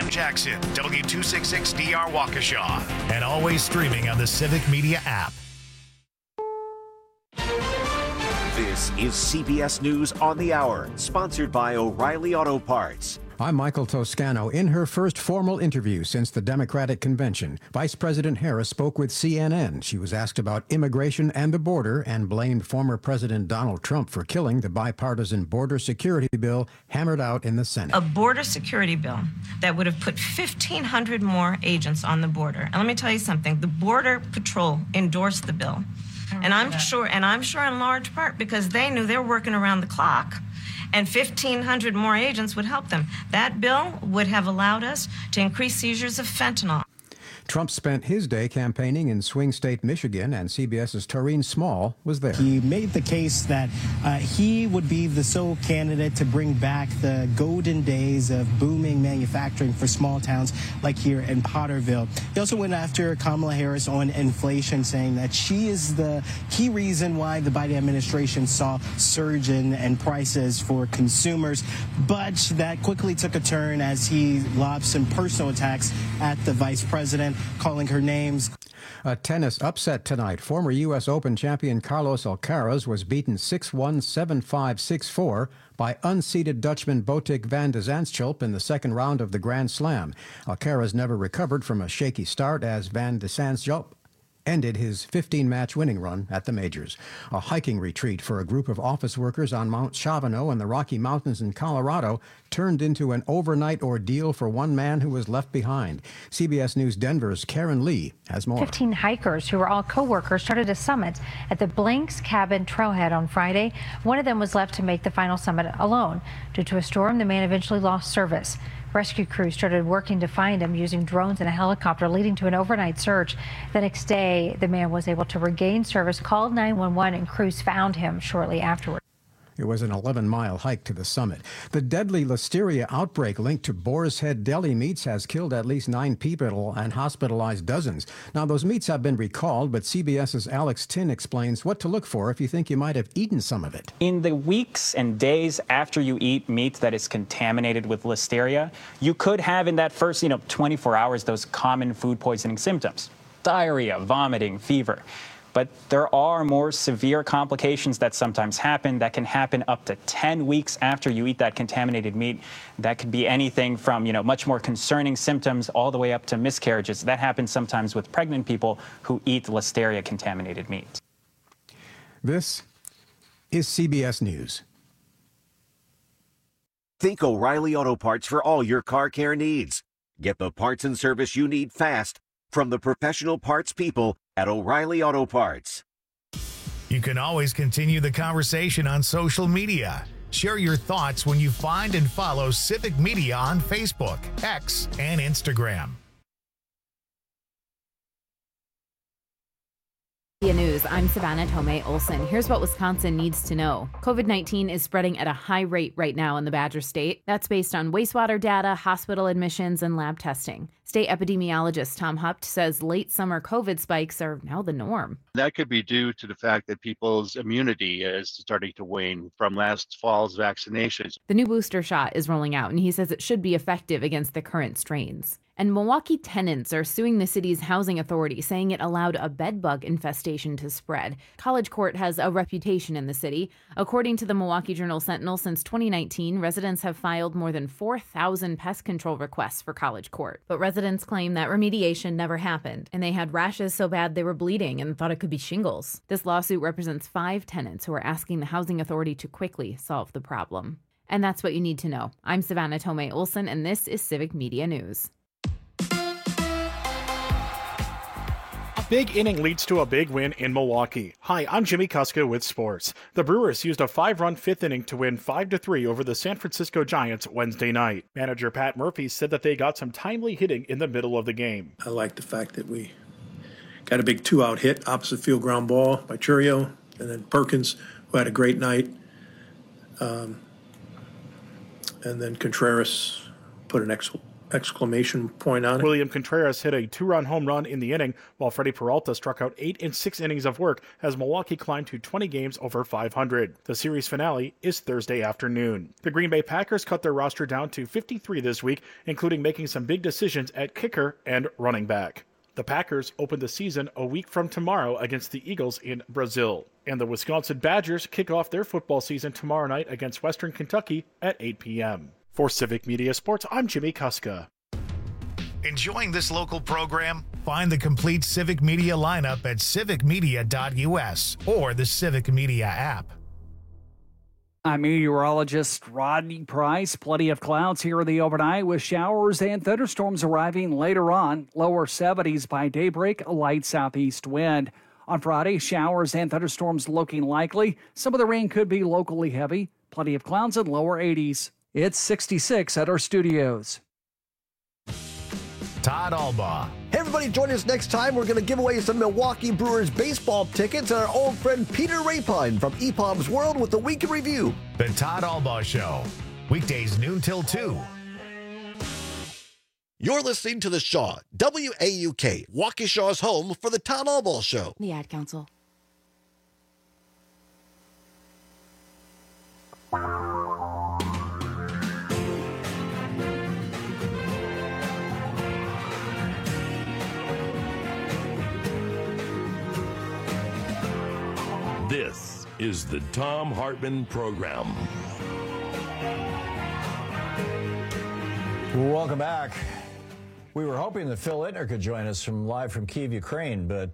FM Jackson, W266DR Waukesha, and always streaming on the Civic Media app. This is CBS News on the Hour, sponsored by O'Reilly Auto Parts. I'm Michael Toscano. In her first formal interview since the Democratic convention, Vice President Harris spoke with CNN. She was asked about immigration and the border and blamed former President Donald Trump for killing the bipartisan border security bill hammered out in the Senate. A border security bill that would have put 1,500 more agents on the border. And let me tell you something, the Border Patrol endorsed the bill. And I'm sure in large part because they knew they were working around the clock, and 1,500 more agents would help them. That bill would have allowed us to increase seizures of fentanyl. Trump spent his day campaigning in swing state Michigan, and CBS's Taureen Small was there. He made the case that he would be the sole candidate to bring back the golden days of booming manufacturing for small towns like here in Potterville. He also went after Kamala Harris on inflation, saying that she is the key reason why the Biden administration saw surge in prices for consumers. But that quickly took a turn as he lobbed some personal attacks at the vice president, calling her names. A tennis upset tonight. Former U.S. Open champion Carlos Alcaraz was beaten 6-1, 7-5, 6-4 by unseeded Dutchman Botic van de Zandschulp in the second round of the Grand Slam. Alcaraz never recovered from a shaky start as van de Zandschulp ended his 15-match winning run at the majors. A hiking retreat for a group of office workers on Mount Chavano in the Rocky Mountains in Colorado turned into an overnight ordeal for one man who was left behind. CBS News Denver's Karen Lee has more. 15 hikers who were all co-workers started a summit at the Blanks Cabin trailhead on Friday. One of them was left to make the final summit alone. Due to a storm, the man eventually lost service. Rescue crews started working to find him using drones and a helicopter, leading to an overnight search. The next day, the man was able to regain service, called 911, and crews found him shortly afterward. It was an 11-mile hike to the summit. The deadly listeria outbreak linked to Boar's Head Deli meats has killed at least 9 people and hospitalized dozens. Now, those meats have been recalled, but CBS's Alex Tin explains what to look for if you think you might have eaten some of it. In the weeks and days after you eat meat that is contaminated with listeria, you could have in that first, 24 hours those common food poisoning symptoms: diarrhea, vomiting, fever. But there are more severe complications that sometimes happen that can happen up to 10 weeks after you eat that contaminated meat. That could be anything from, much more concerning symptoms all the way up to miscarriages. That happens sometimes with pregnant people who eat listeria-contaminated meat. This is CBS News. Think O'Reilly Auto Parts for all your car care needs. Get the parts and service you need fast from the professional parts people at O'Reilly Auto Parts. You can always continue the conversation on social media. Share your thoughts when you find and follow Civic Media on Facebook, X, and Instagram. News. I'm Savannah Tomei Olson. Here's what Wisconsin needs to know. COVID-19 is spreading at a high rate right now in the Badger State. That's based on wastewater data, hospital admissions, and lab testing. State epidemiologist Tom Hupt says late summer COVID spikes are now the norm. That could be due to the fact that people's immunity is starting to wane from last fall's vaccinations. The new booster shot is rolling out, and he says it should be effective against the current strains. And Milwaukee tenants are suing the city's housing authority, saying it allowed a bedbug infestation to spread. College Court has a reputation in the city. According to the Milwaukee Journal-Sentinel, since 2019, residents have filed more than 4,000 pest control requests for College Court. But residents claim that remediation never happened, and they had rashes so bad they were bleeding and thought it could be shingles. This lawsuit represents 5 tenants who are asking the housing authority to quickly solve the problem. And that's what you need to know. I'm Savannah Tomei Olson, and this is Civic Media News. Big inning leads to a big win in Milwaukee. Hi, I'm Jimmy Kuska with sports. The Brewers used a 5-run 5th inning to win 5-3 over the San Francisco Giants Wednesday night. Manager Pat Murphy said that they got some timely hitting in the middle of the game. I like the fact that we got a big 2-out hit, opposite field ground ball by Churio, and then Perkins, who had a great night. And then Contreras put an exclamation point on it. William Contreras hit a 2-run home run in the inning, while Freddie Peralta struck out 8 in 6 innings of work as Milwaukee climbed to 20 games over 500. The series finale is Thursday afternoon. The Green Bay Packers cut their roster down to 53 this week, including making some big decisions at kicker and running back. The Packers open the season a week from tomorrow against the Eagles in Brazil. And the Wisconsin Badgers kick off their football season tomorrow night against Western Kentucky at 8 p.m. For Civic Media Sports, I'm Jimmy Kuska. Enjoying this local program? Find the complete Civic Media lineup at civicmedia.us or the Civic Media app. I'm meteorologist Rodney Price. Plenty of clouds here in the overnight with showers and thunderstorms arriving later on. Lower 70s by daybreak, a light southeast wind. On Friday, showers and thunderstorms looking likely. Some of the rain could be locally heavy. Plenty of clouds and lower 80s. It's 66 at our studios. Todd Albaugh. Hey everybody, join us next time. We're going to give away some Milwaukee Brewers baseball tickets and our old friend Peter Rapine from EPOM's World with the Week in Review. The Todd Albaugh Show. Weekdays noon till 2. You're listening to The Shaw, WAUK, Waukesha's home for the Todd Albaugh Show. The Ad Council. This is the Thom Hartmann Program. Welcome back. We were hoping that Phil Ittner could join us live from Kyiv, Ukraine, but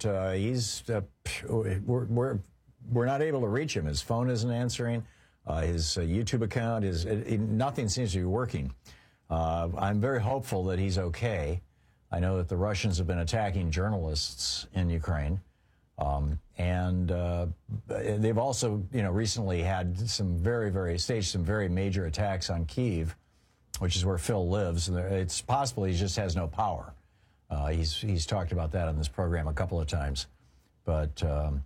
we're not able to reach him. His phone isn't answering. His YouTube account nothing seems to be working. I'm very hopeful that he's okay. I know that the Russians have been attacking journalists in Ukraine. And they've also, recently had staged some very major attacks on Kyiv, which is where Phil lives. And it's possible he just has no power. He's talked about that on this program a couple of times. But,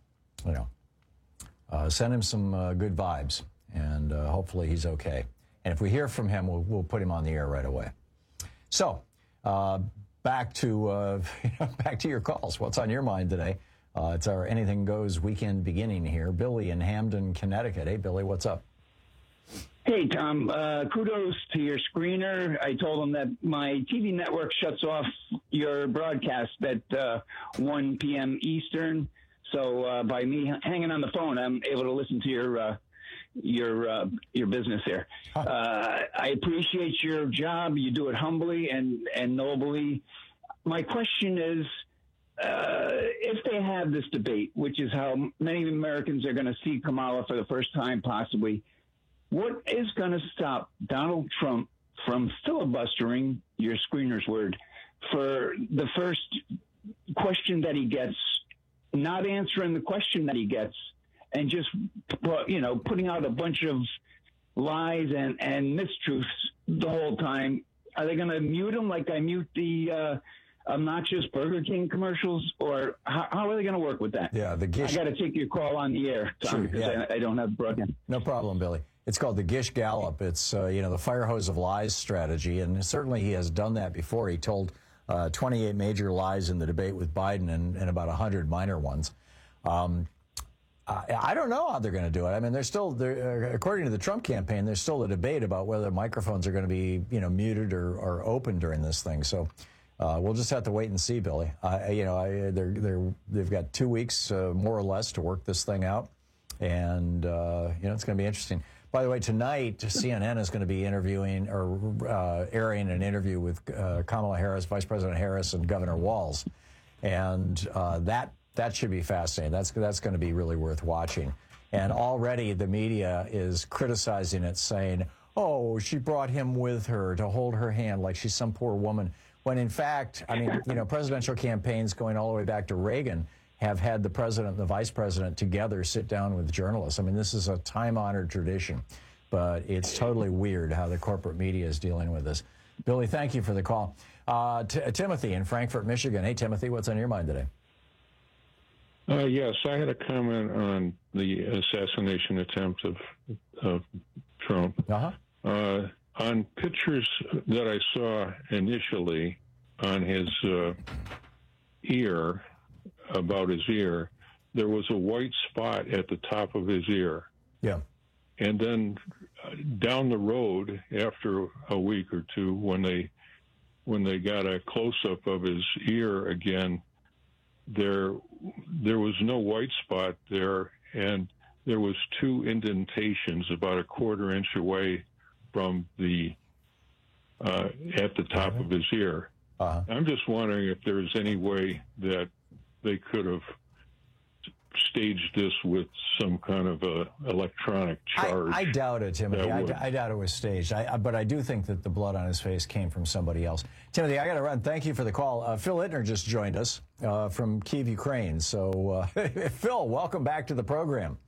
send him some good vibes, and hopefully he's okay. And if we hear from him, we'll put him on the air right away. So, back to your calls. What's on your mind today? It's our Anything Goes weekend beginning here. Billy in Hamden, Connecticut. Hey, Billy, what's up? Hey, Tom. Kudos to your screener. I told him that my TV network shuts off your broadcast at 1 p.m. Eastern. So by me hanging on the phone, I'm able to listen to your business here. I appreciate your job. You do it humbly and nobly. My question is, if they have this debate, which is how many Americans are going to see Kamala for the first time possibly, what is going to stop Donald Trump from filibustering, your screener's word, for the first question that he gets, not answering the question that he gets, and just, putting out a bunch of lies and mistruths the whole time? Are they going to mute him like I mute the obnoxious Burger King commercials, or how are they going to work with that? Yeah, the Gish. I got to take your call on the air, Tom, because I don't have broadcast. No problem, Billy. It's called the Gish Gallop. It's, the fire hose of lies strategy, and certainly he has done that before. He told 28 major lies in the debate with Biden and about 100 minor ones. I don't know how they're going to do it. I mean, according to the Trump campaign, there's still a debate about whether microphones are going to be, muted or open during this thing. So we'll just have to wait and see, Billy. They've got 2 weeks, more or less, to work this thing out. And, it's going to be interesting. By the way, tonight, CNN is going to be interviewing or airing an interview with Kamala Harris, Vice President Harris, and Governor Walz. And that should be fascinating. That's going to be really worth watching. And already the media is criticizing it, saying, oh, she brought him with her to hold her hand like she's some poor woman. When in fact, presidential campaigns going all the way back to Reagan have had the president and the vice president together sit down with journalists. I mean, this is a time-honored tradition, but it's totally weird how the corporate media is dealing with this. Billy, thank you for the call. Timothy in Frankfort, Michigan. Hey, Timothy, what's on your mind today? Yes, I had a comment on the assassination attempt of Trump. Uh-huh. on pictures that I saw initially on his ear, about his ear, there was a white spot at the top of his ear. Yeah. And then down the road, after a week or two, when they got a close-up of his ear again, there was no white spot there, and there was 2 indentations about a 1/4 inch away from the at the top of his ear. I'm just wondering if there's any way that they could have staged this with some kind of a electronic charge. I doubt it, Timothy. I doubt it was staged. But I do think that the blood on his face came from somebody else. Timothy, I got to run. Thank you for the call. Phil Ittner just joined us from Kyiv, Ukraine. So, Phil, welcome back to the program.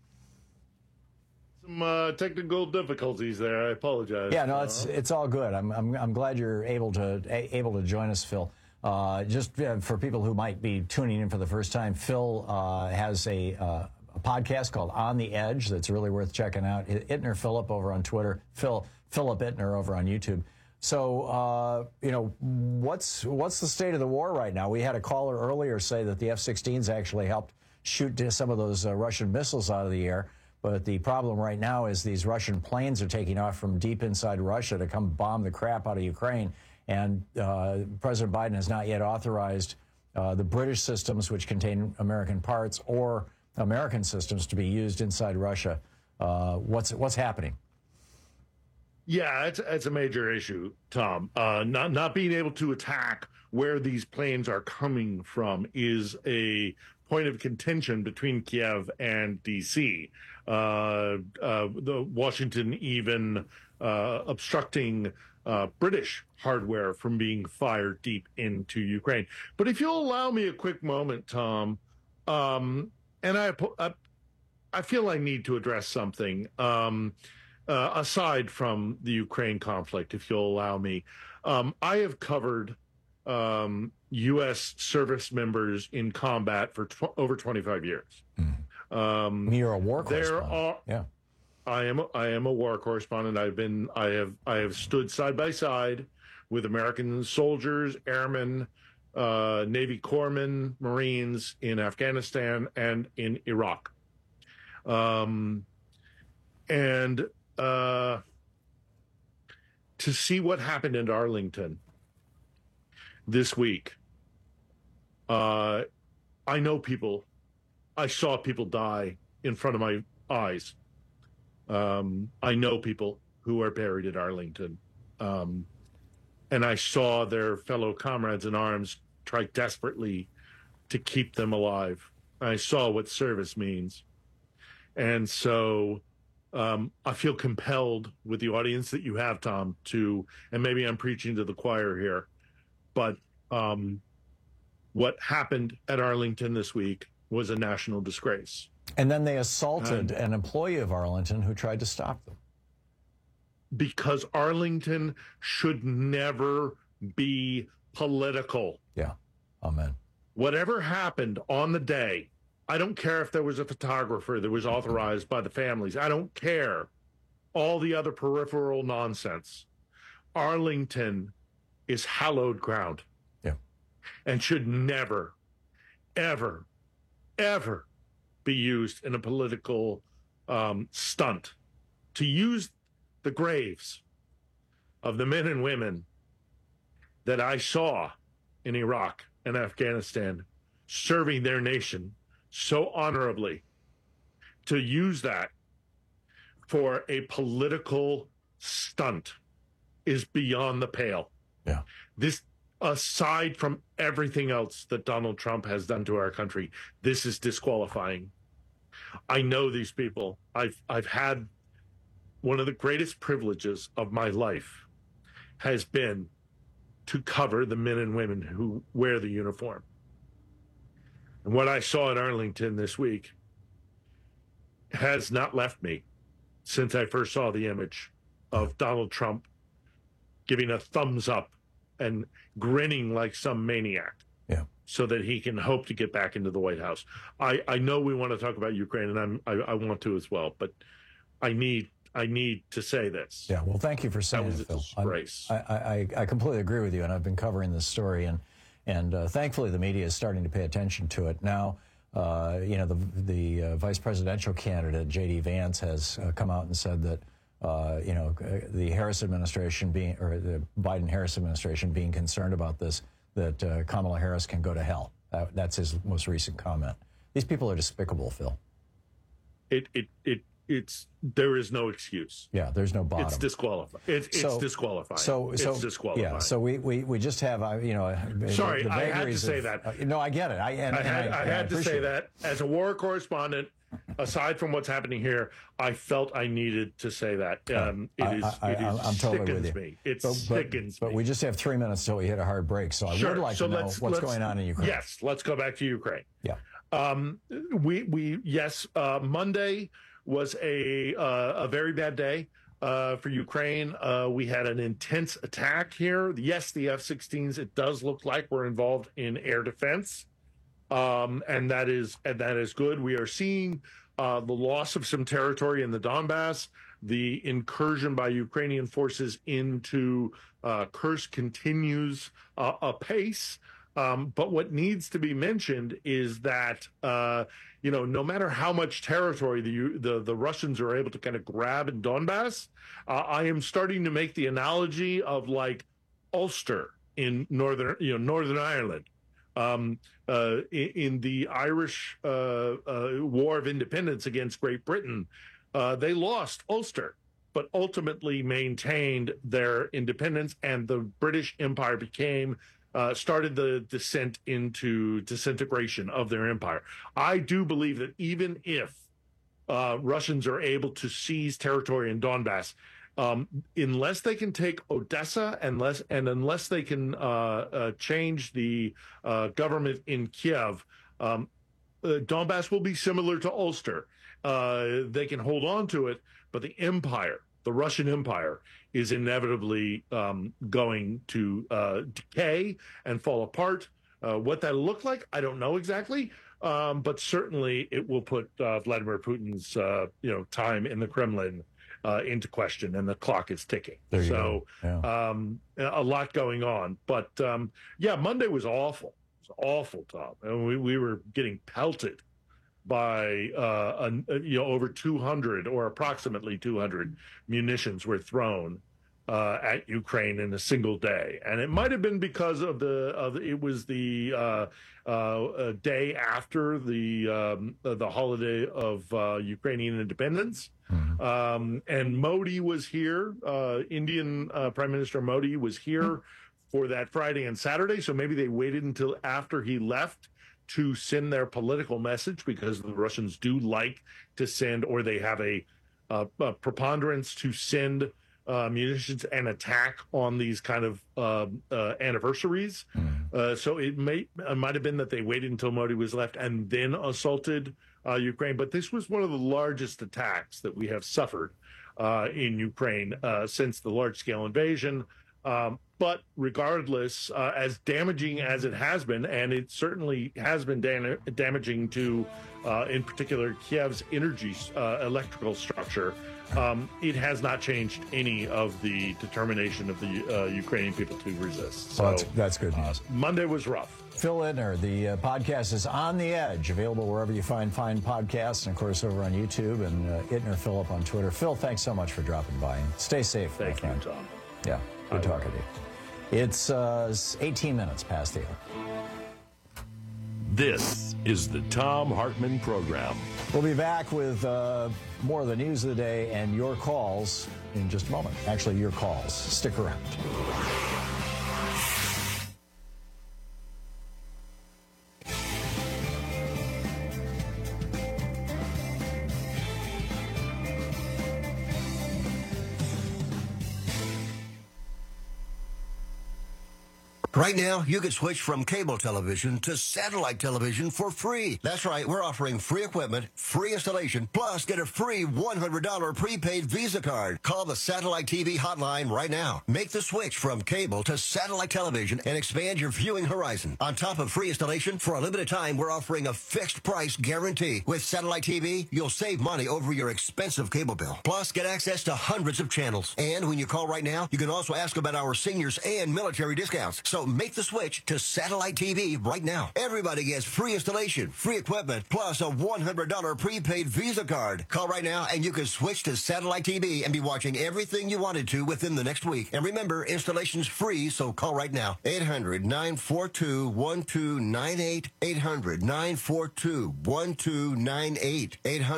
Some technical difficulties there. I apologize. Yeah, no, it's all good. I'm glad you're able to join us, Phil. Just for people who might be tuning in for the first time, Phil has a podcast called On the Edge that's really worth checking out. Ittner Philip over on Twitter, Philip Ittner over on YouTube. So, what's the state of the war right now? We had a caller earlier say that the F-16s actually helped shoot some of those Russian missiles out of the air. But the problem right now is these Russian planes are taking off from deep inside Russia to come bomb the crap out of Ukraine. And President Biden has not yet authorized the British systems, which contain American parts, or American systems to be used inside Russia. What's happening? Yeah, it's a major issue, Tom. Not being able to attack where these planes are coming from is a point of contention between Kiev and D.C. The Washington even obstructing British hardware from being fired deep into Ukraine. But if you'll allow me a quick moment, Tom, and I feel I need to address something aside from the Ukraine conflict, if you'll allow me. I have covered U.S. service members in combat for over 25 years. You're a war correspondent. Yeah. I am a war correspondent. I have stood side by side with American soldiers, airmen, Navy corpsmen, Marines in Afghanistan and in Iraq. To see what happened in Arlington this week, I know people. I saw people die in front of my eyes. I know people who are buried at Arlington. And I saw their fellow comrades in arms try desperately to keep them alive. I saw what service means. And so I feel compelled with the audience that you have, Tom, and maybe I'm preaching to the choir here, but what happened at Arlington this week was a national disgrace. And then they assaulted an employee of Arlington who tried to stop them. Because Arlington should never be political. Yeah. Amen. Whatever happened on the day, I don't care if there was a photographer that was authorized by the families. I don't care. All the other peripheral nonsense. Arlington is hallowed ground. Yeah. And should never, ever, ever be used in a political stunt. To use the graves of the men and women that I saw in Iraq and Afghanistan serving their nation so honorably, to use that for a political stunt is beyond the pale. Yeah. This, aside from everything else that Donald Trump has done to our country, this is disqualifying. I know these people. I've had one of the greatest privileges of my life has been to cover the men and women who wear the uniform. And what I saw at Arlington this week has not left me since I first saw the image of Donald Trump giving a thumbs up and grinning like some maniac. Yeah. So that he can hope to get back into the White House. I know we want to talk about Ukraine, and I want to as well, but I need I need to say this. Yeah, well, thank you for saying it, Phil. Disgrace. I completely agree with you, and I've been covering this story, and thankfully the media is starting to pay attention to it. Now, the vice presidential candidate, J.D. Vance, has come out and said that, the Harris administration the Biden-Harris administration being concerned about this, that Kamala Harris can go to hell. That's his most recent comment. These people are despicable, Phil. There is no excuse. Yeah, there's no bottom. It's disqualified. It's disqualifying. It's disqualifying. Yeah. So we just have Sorry, I had to say that. No, I get it. I had to say that as a war correspondent. Aside from what's happening here, I felt I needed to say that. I'm totally with you. It sickens me. But we just have 3 minutes till we hit a hard break, so I would like to know what's going on in Ukraine. Yes, let's go back to Ukraine. Yeah. Monday was a very bad day for Ukraine. We had an intense attack here. Yes, the F-16s. It does look like we're involved in air defense. And that is good. We are seeing the loss of some territory in the Donbass. The incursion by Ukrainian forces into Kursk continues apace. But what needs to be mentioned is that no matter how much territory the Russians are able to kind of grab in Donbass, I am starting to make the analogy of like Ulster in Northern Ireland. In the Irish War of Independence against Great Britain, they lost Ulster, but ultimately maintained their independence, and the British Empire started the descent into disintegration of their empire. I do believe that even if Russians are able to seize territory in Donbass, unless they can take Odessa, unless they can change the government in Kiev, Donbass will be similar to Ulster. They can hold on to it, but the Russian Empire, is inevitably going to decay and fall apart. What that'll look like, I don't know exactly, but certainly it will put Vladimir Putin's time in the Kremlin into question, and the clock is ticking. So a lot going on. But Monday was awful. It was awful, Tom. And we were getting pelted by over 200 or approximately 200 munitions were thrown at Ukraine in a single day, and it might have been because of it was the day after the holiday of Ukrainian independence. And Modi was here. Indian Prime Minister Modi was here for that Friday and Saturday. So maybe they waited until after he left to send their political message, because the Russians do like to send, or they have a preponderance to send munitions and attack on these kind of anniversaries. So it might have been that they waited until Modi was left and then assaulted Ukraine. But this was one of the largest attacks that we have suffered in Ukraine since the large-scale invasion. But regardless, as damaging as it has been, and it certainly has been damaging to, in particular, Kiev's electrical structure, it has not changed any of the determination of the Ukrainian people to resist. So that's good news. Monday was rough. Phil Ittner, the podcast is On the Edge, available wherever you find fine podcasts, and of course over on YouTube, and Ittner Philip on Twitter. Phil, thanks so much for dropping by, and stay safe. Thank you, Tom. Yeah, good talking to you. It's 18 minutes past the hour. This is the Thom Hartmann Program. We'll be back with more of the news of the day and your calls in just a moment. Actually, your calls. Stick around. Right now, you can switch from cable television to satellite television for free. That's right, we're offering free equipment, free installation, plus get a free $100 prepaid Visa card. Call the Satellite TV hotline right now. Make the switch from cable to satellite television and expand your viewing horizon. On top of free installation, for a limited time, we're offering a fixed price guarantee. With Satellite TV, you'll save money over your expensive cable bill. Plus, get access to hundreds of channels. And when you call right now, you can also ask about our seniors and military discounts. So make the switch to Satellite TV right now. Everybody gets free installation, free equipment, plus a $100 prepaid Visa card. Call right now and you can switch to Satellite TV and be watching everything you wanted to within the next week. And remember, installation's free, so call right now. 800-942-1298. 800-942-1298.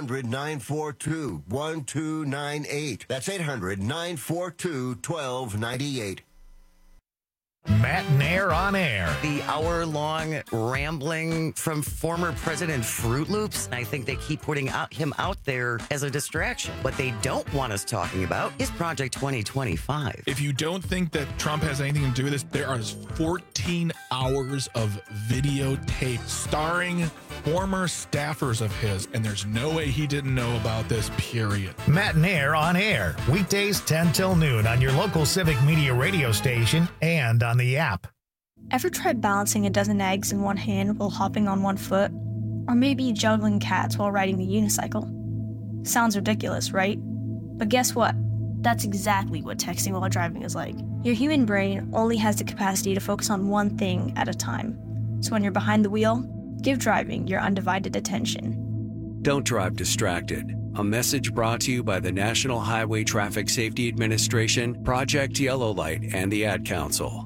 800-942-1298. That's 800-942-1298. Matt Nair on air. The hour-long rambling from former President Fruit Loops. I think they keep putting him out there as a distraction. What they don't want us talking about is Project 2025. If you don't think that Trump has anything to do with this, there are 14 hours of videotape starring former staffers of his, and there's no way he didn't know about this, period. Matt Nair on air. Weekdays 10 till noon on your local Civic Media radio station and on the app. Ever tried balancing a dozen eggs in one hand while hopping on one foot? Or maybe juggling cats while riding the unicycle? Sounds ridiculous, right? But guess what? That's exactly what texting while driving is like. Your human brain only has the capacity to focus on one thing at a time. So when you're behind the wheel, give driving your undivided attention. Don't drive distracted. A message brought to you by the National Highway Traffic Safety Administration, Project Yellow Light, and the Ad Council.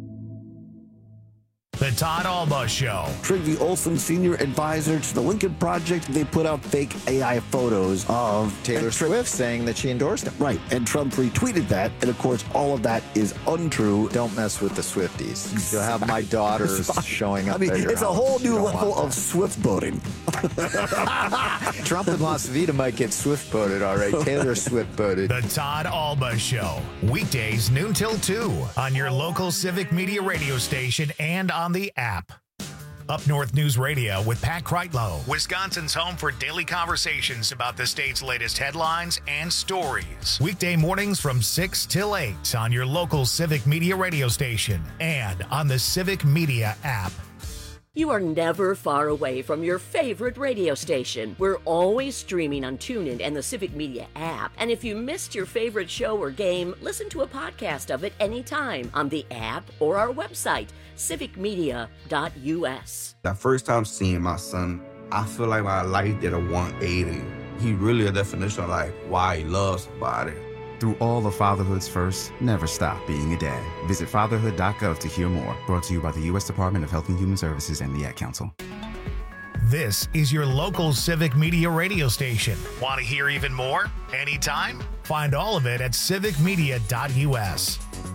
The Todd Alba Show. Trygve Olsen, senior advisor to the Lincoln Project, they put out fake AI photos of Taylor Swift saying that she endorsed him. Right, and Trump retweeted that, and of course all of that is untrue. Don't mess with the Swifties. You'll have my daughters showing up. I mean, it's a whole new level of Swift voting. Trump in Las Vegas might get Swift voted, all right. Taylor Swift voted. The Todd Alba Show. Weekdays noon till 2 on your local Civic Media radio station and on the app. Up North News Radio with Pat Kreitlow, Wisconsin's home for daily conversations about the state's latest headlines and stories. Weekday mornings from 6 till 8 on your local Civic Media radio station and on the Civic Media app. You are never far away from your favorite radio station. We're always streaming on TuneIn and the Civic Media app. And if you missed your favorite show or game, listen to a podcast of it anytime on the app or our website, civicmedia.us. The first time seeing my son, I feel like my life did a 180. He really a definition of like why he loves somebody. Through all of fatherhood's first, never stop being a dad. Visit fatherhood.gov to hear more. Brought to you by the U.S. Department of Health and Human Services and the Ad Council. This is your local Civic Media radio station. Want to hear even more? Anytime? Find all of it at civicmedia.us.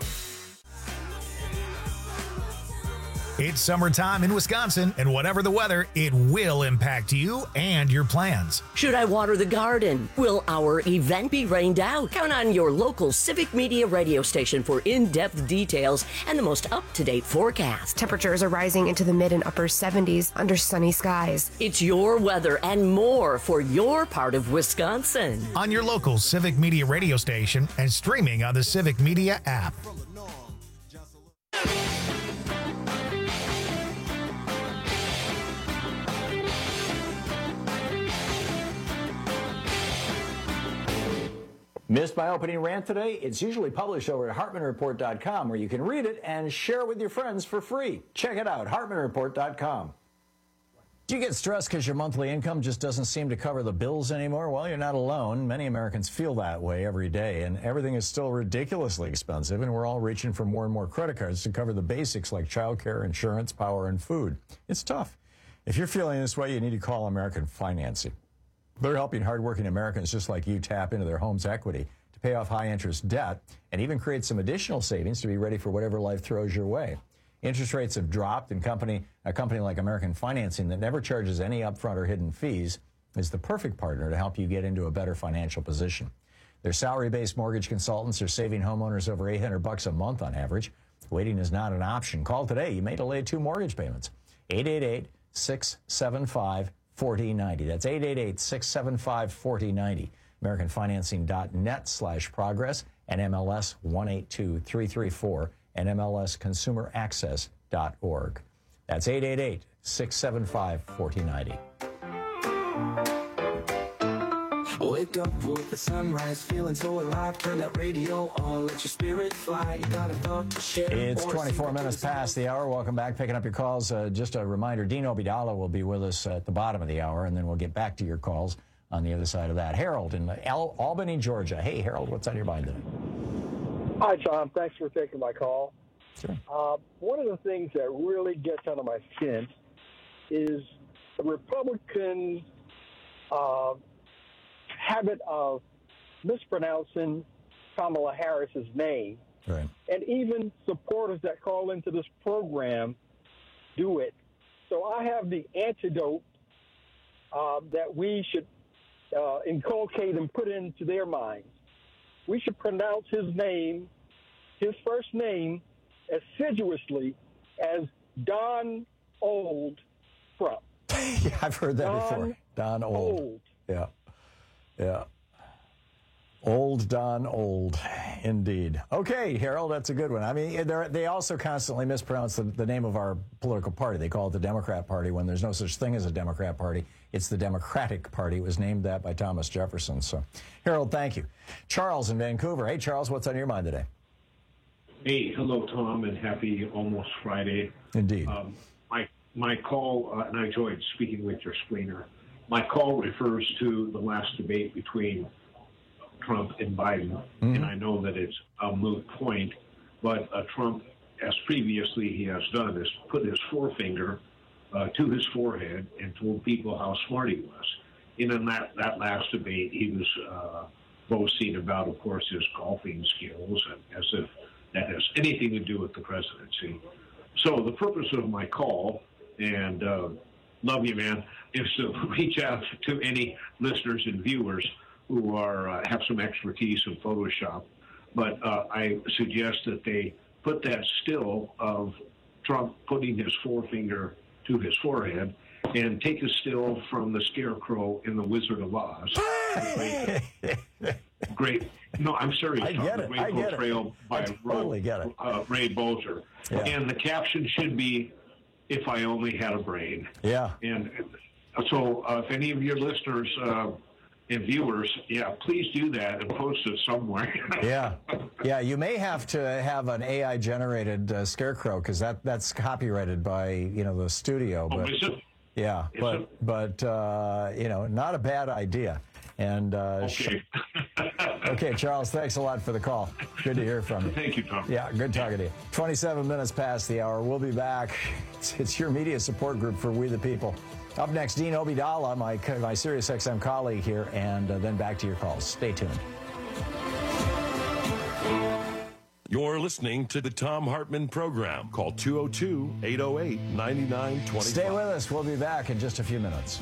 It's summertime in Wisconsin, and whatever the weather, it will impact you and your plans. Should I water the garden? Will our event be rained out? Count on your local Civic Media radio station for in-depth details and the most up-to-date forecast. Temperatures are rising into the mid and upper 70s under sunny skies. It's your weather and more for your part of Wisconsin. On your local Civic Media radio station and streaming on the Civic Media app. Missed my opening rant today? It's usually published over at HartmanReport.com, where you can read it and share it with your friends for free. Check it out, HartmanReport.com. Do you get stressed because your monthly income just doesn't seem to cover the bills anymore? Well, you're not alone. Many Americans feel that way every day, and everything is still ridiculously expensive, and we're all reaching for more and more credit cards to cover the basics like childcare, insurance, power, and food. It's tough. If you're feeling this way, you need to call American Financing. They're helping hardworking Americans just like you tap into their home's equity to pay off high-interest debt and even create some additional savings to be ready for whatever life throws your way. Interest rates have dropped, and a company like American Financing that never charges any upfront or hidden fees is the perfect partner to help you get into a better financial position. Their salary-based mortgage consultants are saving homeowners over $800 a month on average. Waiting is not an option. Call today. You may delay 2 mortgage payments. 888-675-4090. That's 888-675-4090. AmericanFinancing.net/progress and MLS 182334 and MLSConsumerAccess.org. That's 888-675-4090. Wake up with the sunrise, feeling so alive. Turn that radio on, let your spirit fly. You got a thought to share. It's 24 minutes past the hour. Welcome back. Picking up your calls. Just a reminder, Dean Obeidallah will be with us at the bottom of the hour, and then we'll get back to your calls on the other side of that. Harold in Albany, Georgia. Hey, Harold, what's on your mind today? Hi, Tom. Thanks for taking my call. Sure. One of the things that really gets under my skin is the Republican habit of mispronouncing Kamala Harris's name. Right. And even supporters that call into this program do it. So I have the antidote that we should inculcate and put into their minds. We should pronounce his name, his first name, assiduously as Don Old Trump. Yeah, I've heard that before. Don Old. Yeah. Yeah. Old Don Old, indeed. Okay, Harold, that's a good one. I mean, they also constantly mispronounce the name of our political party. They call it the Democrat Party when there's no such thing as a Democrat Party. It's the Democratic Party. It was named that by Thomas Jefferson. So, Harold, thank you. Charles in Vancouver. Hey, Charles, what's on your mind today? Hey, hello, Tom, and happy almost Friday. Indeed. My call, and I enjoyed speaking with your screener. My call refers to the last debate between Trump and Biden, and I know that it's a moot point, but Trump, as previously he has done, has put his forefinger to his forehead and told people how smart he was. And in that last debate, he was boasting about, of course, his golfing skills, and as if that has anything to do with the presidency. So the purpose of my call, and love you, man, is to reach out to any listeners and viewers who are have some expertise in Photoshop. But I suggest that they put that still of Trump putting his forefinger to his forehead and take a still from the Scarecrow in The Wizard of Oz. Great. No, I'm serious. I get it. Great portrayal by Ray Bolger. Yeah. And the caption should be, "If I only had a brain." Yeah. And so if any of your listeners and viewers, please do that and post it somewhere. Yeah, you may have to have an AI-generated scarecrow because that's copyrighted by the studio. But, is it? Yeah, but not a bad idea. And okay. Okay, Charles, thanks a lot for the call. Good to hear from you. Thank you, Tom. Yeah, good talking to you. 27 minutes past the hour. We'll be back. It's your media support group for We the People. Up next, Dean Obeidallah, my SiriusXM colleague here, and then back to your calls. Stay tuned. You're listening to the Tom Hartman Program. Call 202-808-9925. Stay with us. We'll be back in just a few minutes.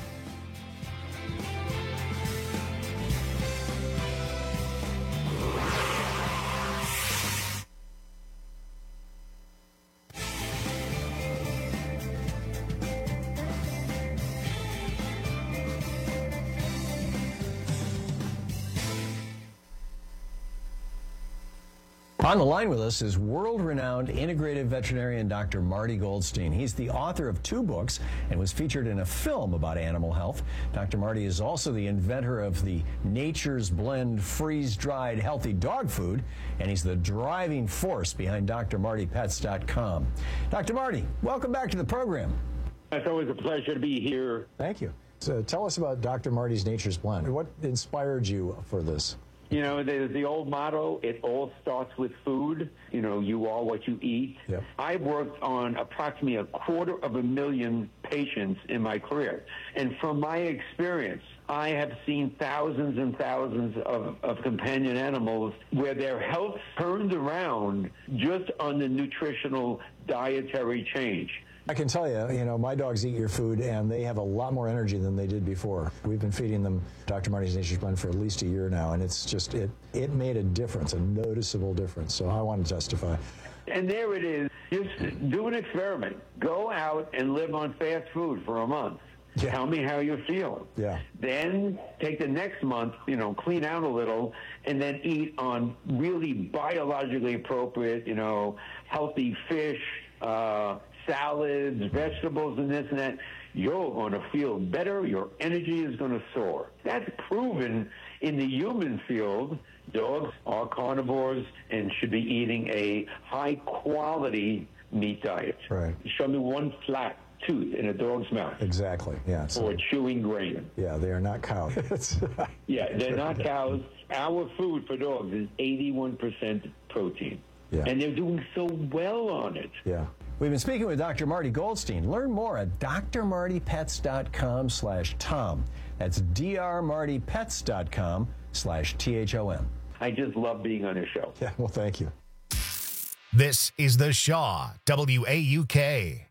On the line with us is world-renowned integrative veterinarian Dr. Marty Goldstein. He's the author of 2 books and was featured in a film about animal health. Dr. Marty is also the inventor of the Nature's Blend freeze-dried healthy dog food, and he's the driving force behind drmartypets.com. Dr. Marty, welcome back to the program. It's always a pleasure to be here. Thank you. So tell us about Dr. Marty's Nature's Blend. What inspired you for this? There's the old motto, it all starts with food. You are what you eat. Yep. I've worked on approximately 250,000 patients in my career. And from my experience, I have seen thousands and thousands of companion animals where their health turned around just on the nutritional dietary change. I can tell you, my dogs eat your food, and they have a lot more energy than they did before. We've been feeding them Dr. Marty's Nature's Blend for at least a year now, and it's just, it made a difference, a noticeable difference. So I want to testify. And there it is. Just do an experiment. Go out and live on fast food for a month. Yeah. Tell me how you're feeling. Yeah. Then take the next month, clean out a little, and then eat on really biologically appropriate, healthy fish, salads, vegetables, and this and that. You're going to feel better. Your energy is going to soar. That's proven in the human field. Dogs are carnivores and should be eating a high-quality meat diet. Right. Show me one flat tooth in a dog's mouth. Exactly, yeah. Or chewing grain. Yeah, they are not cows. Yeah, they're not cows. Our food for dogs is 81% protein. Yeah. And they're doing so well on it. Yeah. We've been speaking with Dr. Marty Goldstein. Learn more at drmartypets.com/Tom. That's drmartypets.com/THOM. I just love being on your show. Yeah, well, thank you. This is the Shaw, WAUK.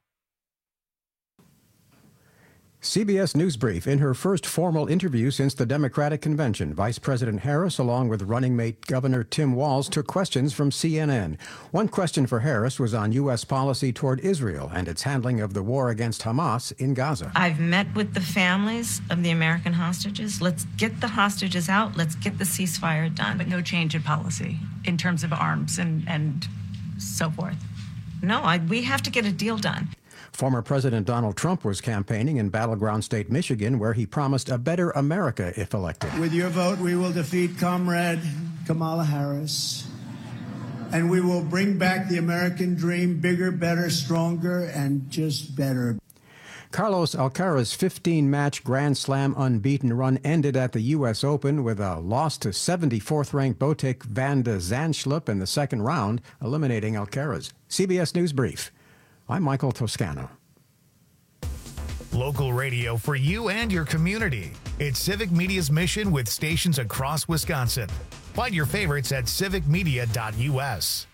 CBS News Brief. In her first formal interview since the Democratic Convention, Vice President Harris, along with running mate Governor Tim Walz, took questions from CNN. One question for Harris was on U.S. policy toward Israel and its handling of the war against Hamas in Gaza. I've met with the families of the American hostages. Let's get the hostages out. Let's get the ceasefire done. But no change in policy in terms of arms and so forth. No, we have to get a deal done. Former President Donald Trump was campaigning in battleground state Michigan, where he promised a better America if elected. With your vote, we will defeat Comrade Kamala Harris, and we will bring back the American dream, bigger, better, stronger, and just better. Carlos Alcaraz's 15-match Grand Slam unbeaten run ended at the U.S. Open with a loss to 74th-ranked Botic van de Zandschulp in the second round, eliminating Alcaraz. CBS News Brief. I'm Michael Toscano. Local radio for you and your community. It's Civic Media's mission with stations across Wisconsin. Find your favorites at civicmedia.us.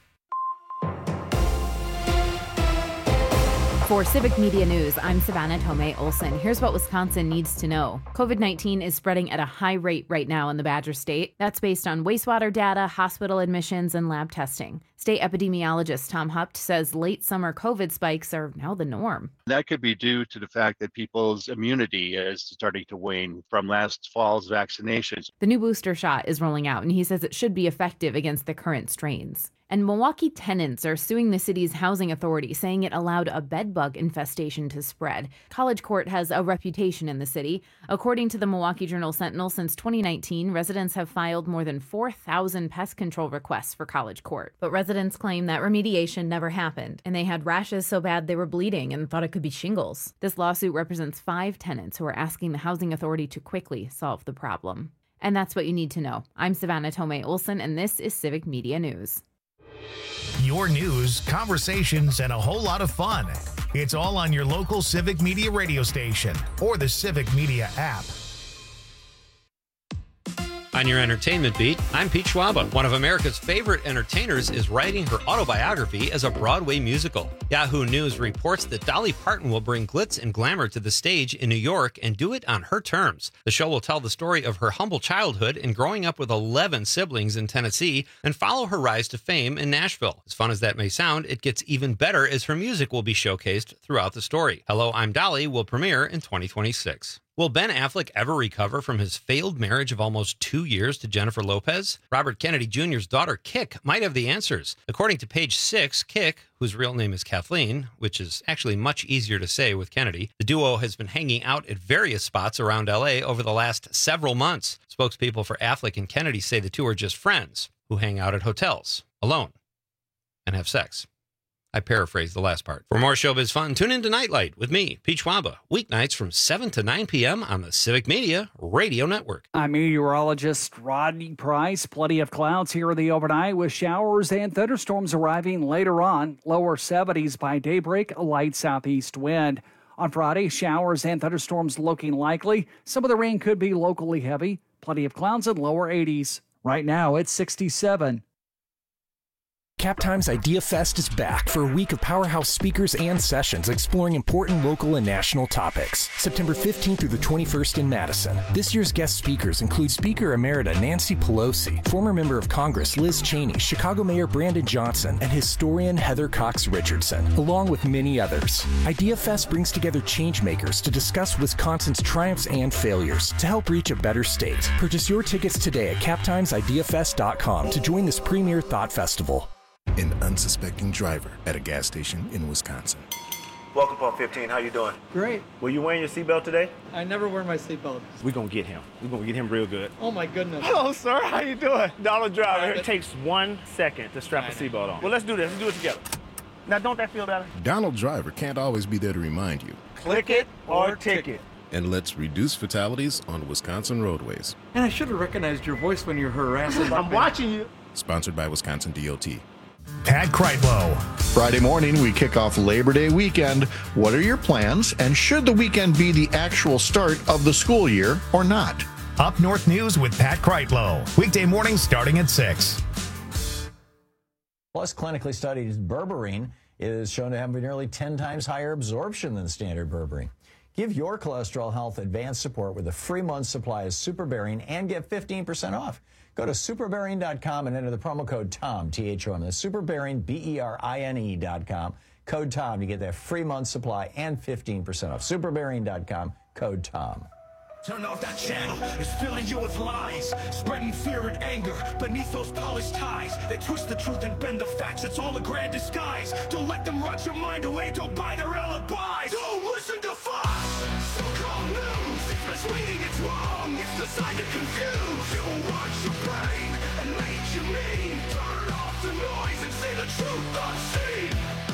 For Civic Media News, I'm Savannah Tomei Olson. Here's what Wisconsin needs to know. COVID-19 is spreading at a high rate right now in the Badger State. That's based on wastewater data, hospital admissions, and lab testing. State epidemiologist Tom Hupt says late summer COVID spikes are now the norm. That could be due to the fact that people's immunity is starting to wane from last fall's vaccinations. The new booster shot is rolling out, and he says it should be effective against the current strains. And Milwaukee tenants are suing the city's housing authority, saying it allowed a bedbug infestation to spread. College Court has a reputation in the city. According to the Milwaukee Journal-Sentinel, since 2019, residents have filed more than 4,000 pest control requests for College Court. But residents claim that remediation never happened, and they had rashes so bad they were bleeding and thought it could be shingles. This lawsuit represents 5 tenants who are asking the housing authority to quickly solve the problem. And that's what you need to know. I'm Savannah Tomei Olson, and this is Civic Media News. Your news, conversations, and a whole lot of fun. It's all on your local Civic Media radio station or the Civic Media app. On your entertainment beat, I'm Pete Schwaba. One of America's favorite entertainers is writing her autobiography as a Broadway musical. Yahoo News reports that Dolly Parton will bring glitz and glamour to the stage in New York and do it on her terms. The show will tell the story of her humble childhood and growing up with 11 siblings in Tennessee and follow her rise to fame in Nashville. As fun as that may sound, it gets even better as her music will be showcased throughout the story. Hello, I'm Dolly will premiere in 2026. Will Ben Affleck ever recover from his failed marriage of almost 2 years to Jennifer Lopez? Robert Kennedy Jr.'s daughter, Kik, might have the answers. According to Page Six, Kik, whose real name is Kathleen, which is actually much easier to say with Kennedy, the duo has been hanging out at various spots around L.A. over the last several months. Spokespeople for Affleck and Kennedy say the two are just friends who hang out at hotels, alone, and have sex. I paraphrased the last part. For more showbiz fun, tune in to Nightlight with me, Pete Schwaba, weeknights from 7 to 9 p.m. on the Civic Media Radio Network. I'm meteorologist Rodney Price. Plenty of clouds here in the overnight with showers and thunderstorms arriving later on. Lower 70s by daybreak, a light southeast wind. On Friday, showers and thunderstorms looking likely. Some of the rain could be locally heavy. Plenty of clouds and lower 80s. Right now, it's 67. Cap Times Idea Fest is back for a week of powerhouse speakers and sessions exploring important local and national topics. September 15th through the 21st in Madison. This year's guest speakers include Speaker Emerita Nancy Pelosi, former member of Congress Liz Cheney, Chicago Mayor Brandon Johnson, and historian Heather Cox Richardson, along with many others. Idea Fest brings together changemakers to discuss Wisconsin's triumphs and failures to help reach a better state. Purchase your tickets today at captimesideafest.com to join this premier thought festival. An unsuspecting driver at a gas station in Wisconsin. Welcome, Pump 15. How you doing? Great. Were you wearing your seatbelt today? I never wear my seatbelt. We're going to get him. We're going to get him real good. Oh, my goodness. Hello, sir. How you doing? Donald Driver. It takes 1 second to strap a seatbelt on. Well, let's do this. Let's do it together. Now, don't that feel better? Donald Driver can't always be there to remind you. Click it or ticket. And let's reduce fatalities on Wisconsin roadways. And I should have recognized your voice when you're harassing. I'm watching you. Sponsored by Wisconsin DOT. Pat Kreitlow. Friday morning, we kick off Labor Day weekend. What are your plans? And should the weekend be the actual start of the school year or not? Up North News with Pat Kreitlow. Weekday mornings starting at 6. Plus, clinically studied berberine is shown to have nearly 10 times higher absorption than standard berberine. Give your cholesterol health advanced support with a free month's supply of SuperBerine and get 15% off. Go to superberine.com and enter the promo code TOM, T-H-O-M. That's superberine, B-E-R-I-N-E.com. Code TOM to get that free month supply and 15% off. Superberine.com, code TOM. Turn off that channel, it's filling you with lies, spreading fear and anger beneath those polished ties. They twist the truth and bend the facts, it's all a grand disguise. Don't let them rot your mind away, don't buy their alibis. Don't listen to Fox, so-called news. It's misleading, it's wrong, it's designed to confuse. It will watch your brain and make you mean. Turn off the noise and say the truth unseen.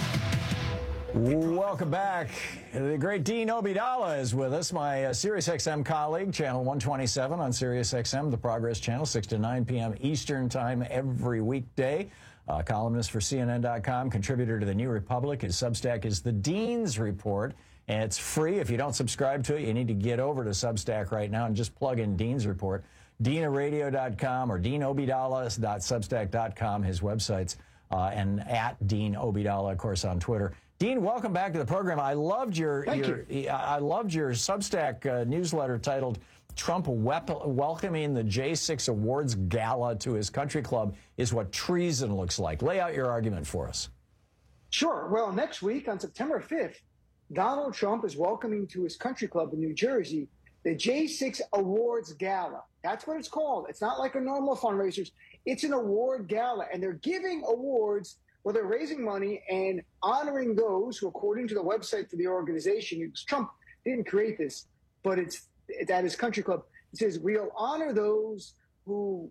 Welcome back. The great Dean Obeidallah is with us, my SiriusXM colleague, channel 127 on SiriusXM, the Progress Channel, 6 to 9 p.m. Eastern Time every weekday. Columnist for CNN.com, contributor to The New Republic. His Substack is The Dean's Report, and it's free. If you don't subscribe to it, you need to get over to Substack right now and just plug in Dean's Report. DeanRadio.com or DeanObeidallah.substack.com, his websites, and at Dean Obeidallah, of course, on Twitter. Dean, welcome back to the program. I loved your Substack newsletter titled "Trump welcoming the J6 Awards Gala to his country club is what treason looks like." Lay out your argument for us. Sure. Well, next week on September 5th, Donald Trump is welcoming to his country club in New Jersey the J6 Awards Gala. That's what it's called. It's not like a normal fundraiser. It's an award gala, and they're giving awards where they're raising money and honoring those who, according to the website for the organization, Trump didn't create this, but it's at his country club. It says, "We'll honor those who,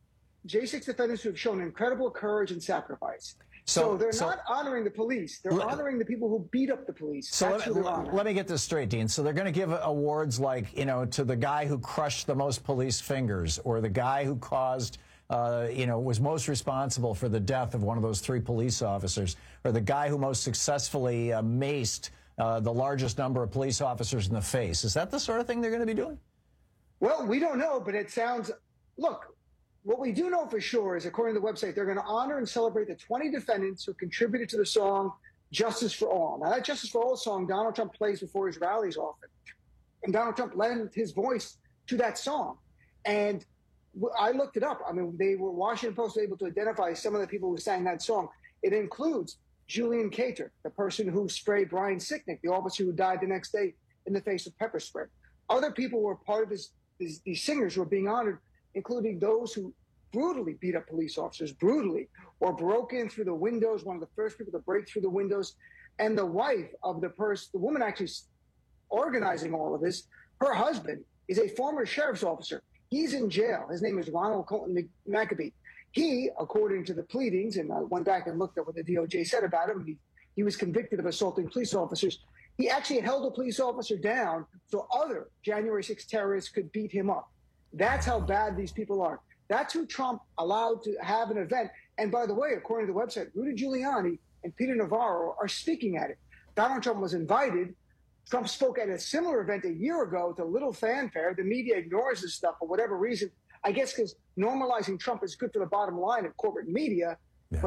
J6 defendants who have shown incredible courage and sacrifice." So they're not honoring the police. They're honoring the people who beat up the police. So let me get this straight, Dean. So they're going to give awards like, to the guy who crushed the most police fingers, or the guy who caused was most responsible for the death of one of those 3 police officers, or the guy who most successfully maced the largest number of police officers in the face. Is that the sort of thing they're going to be doing? Well, we don't know, but it sounds, look, what we do know for sure is, according to the website, they're going to honor and celebrate the 20 defendants who contributed to the song Justice for All. Now, that Justice for All song Donald Trump plays before his rallies often. And Donald Trump lent his voice to that song. And I looked it up. I mean, Washington Post was able to identify some of the people who sang that song. It includes Julian Cater, the person who sprayed Brian Sicknick, the officer who died the next day in the face of pepper spray. Other people were part of these singers who were being honored, including those who brutally beat up police officers, or broke in through the windows, one of the first people to break through the windows. And the wife of the woman actually organizing all of this, her husband is a former sheriff's officer. He's in jail. His name is Ronald Colton McAbee. He, according to the pleadings, and I went back and looked at what the DOJ said about him, he was convicted of assaulting police officers. He actually held a police officer down so other January 6 terrorists could beat him up. That's how bad these people are. That's who Trump allowed to have an event. And by the way, according to the website, Rudy Giuliani and Peter Navarro are speaking at it. Donald Trump was invited. Trump spoke at a similar event a year ago to little fanfare. The media ignores this stuff for whatever reason. I guess because normalizing Trump is good for the bottom line of corporate media. Yeah. But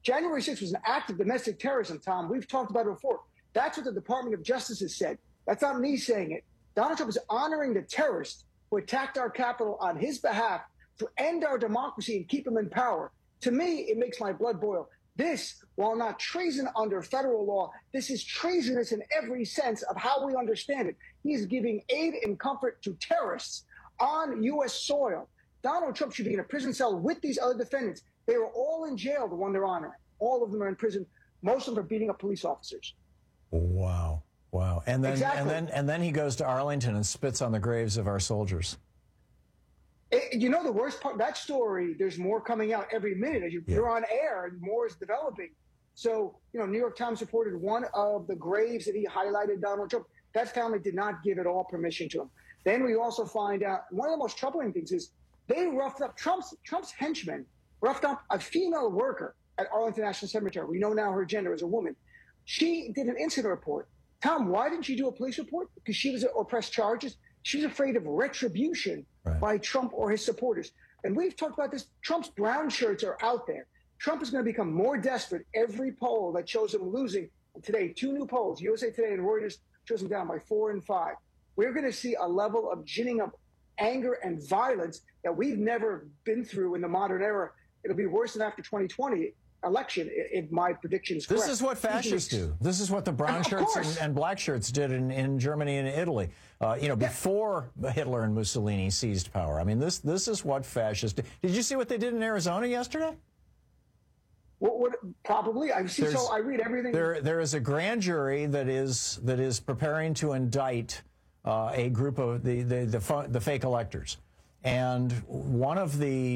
January 6th was an act of domestic terrorism, Tom. We've talked about it before. That's what the Department of Justice has said. That's not me saying it. Donald Trump is honoring the terrorists who attacked our Capitol on his behalf to end our democracy and keep him in power. To me, it makes my blood boil. This, while not treason under federal law, this is treasonous in every sense of how we understand it. He is giving aid and comfort to terrorists on U.S. soil. Donald Trump should be in a prison cell with these other defendants. They were all in jail, the one they're honoring. All of them are in prison. Most of them are beating up police officers. Wow. Wow. And then, exactly. and then he goes to Arlington and spits on the graves of our soldiers. You know, the worst part, that story, there's more coming out every minute. As you're on air and more is developing. So, you know, New York Times reported one of the graves that he highlighted Donald Trump. That family did not give at all permission to him. Then we also find out one of the most troubling things is they roughed up Trump's henchmen, roughed up a female worker at Arlington National Cemetery. We know now her gender is a woman. She did an incident report. Tom, why didn't she do a police report? Because she was pressed charges. She was afraid of retribution by Trump or his supporters. And we've talked about this. Trump's brown shirts are out there. Trump is going to become more desperate. Every poll that shows him losing today, 2 new polls, USA Today and Reuters, shows him down by 4 and 5. We're going to see a level of ginning up anger and violence that we've never been through in the modern era. It'll be worse than after 2020 election, if my prediction is correct. This is what fascists do. This is what the brown shirts and black shirts did in Germany and Italy, before Hitler and Mussolini seized power. I mean, this is what fascists do. Did you see what they did in Arizona yesterday? What probably. I see. So I read everything. There is a grand jury that is preparing to indict a group of the fake electors, and one of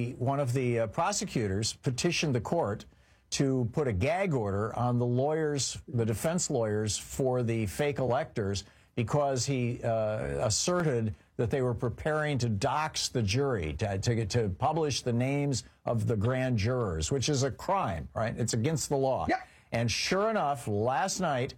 the prosecutors petitioned the court to put a gag order on the defense lawyers for the fake electors, because he asserted that they were preparing to dox the jury, to publish the names of the grand jurors, which is a crime, right? It's against the law. Yep. And sure enough, last night,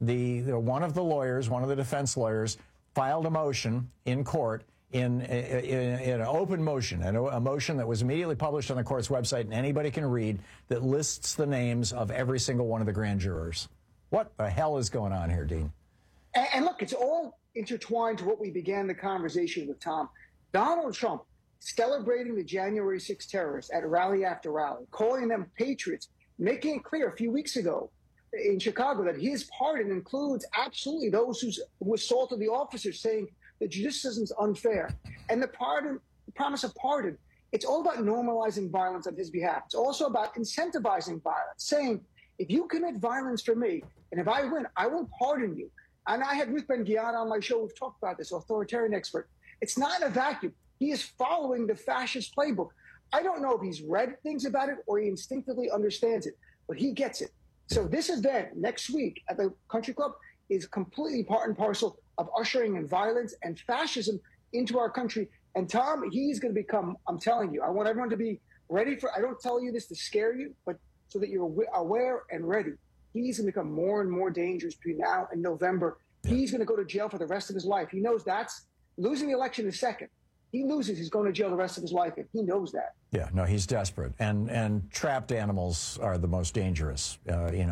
one of the defense lawyers, filed a motion in court, in an open motion, a motion that was immediately published on the court's website, and anybody can read, that lists the names of every single one of the grand jurors. What the hell is going on here, Dean? And look, it's all intertwined to what we began the conversation with, Tom. Donald Trump celebrating the January 6th terrorists at rally after rally, calling them patriots, making it clear a few weeks ago in Chicago that his pardon includes absolutely those who assaulted the officers, saying the judicial system is unfair. And the promise of pardon, it's all about normalizing violence on his behalf. It's also about incentivizing violence, saying, if you commit violence for me, and if I win, I will pardon you. And I had Ruth Ben-Ghiat on my show. We've talked about this, authoritarian expert. It's not in a vacuum. He is following the fascist playbook. I don't know if he's read things about it or he instinctively understands it, but he gets it. So this event next week at the Country Club is completely part and parcel of ushering in violence and fascism into our country. And Tom, he's going to become, I'm telling you, I want everyone to be ready for, I don't tell you this to scare you, but so that you're aware and ready. He's going to become more and more dangerous between now and November. He's going to go to jail for the rest of his life. He knows that's losing the election is second. He loses, he's going to jail the rest of his life, and he knows that. Yeah, no, he's desperate, and trapped animals are the most dangerous. We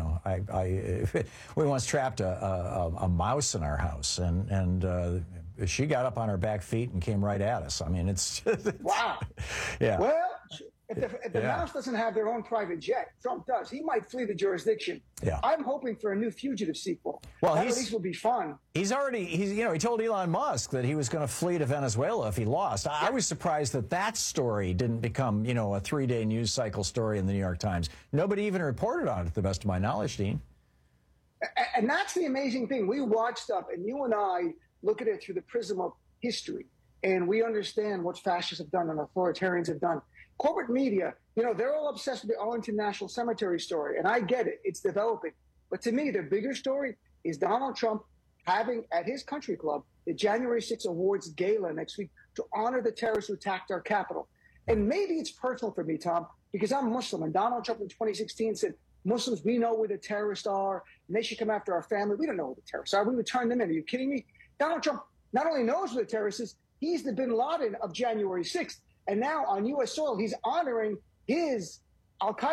once trapped a mouse in our house, and she got up on her back feet and came right at us. I mean, it's wow. Yeah. Well, if the mouse doesn't have their own private jet, Trump does. He might flee the jurisdiction. Yeah. I'm hoping for a new Fugitive sequel. Well, that at least will be fun. He told Elon Musk that he was going to flee to Venezuela if he lost. I was surprised that story didn't become, a 3-day news cycle story in the New York Times. Nobody even reported on it, to the best of my knowledge, Dean. And that's the amazing thing. We watched up, and you and I look at it through the prism of history, and we understand what fascists have done and authoritarians have done. Corporate media, they're all obsessed with the Arlington National Cemetery story, and I get it. It's developing. But to me, the bigger story is Donald Trump having at his country club the January 6th Awards Gala next week to honor the terrorists who attacked our Capitol. And maybe it's personal for me, Tom, because I'm Muslim, and Donald Trump in 2016 said, Muslims, we know where the terrorists are, and they should come after our family. We don't know where the terrorists are. We would turn them in. Are you kidding me? Donald Trump not only knows where the terrorists is, he's the bin Laden of January 6th. And now on U.S. soil, he's honoring his Al-Qaeda,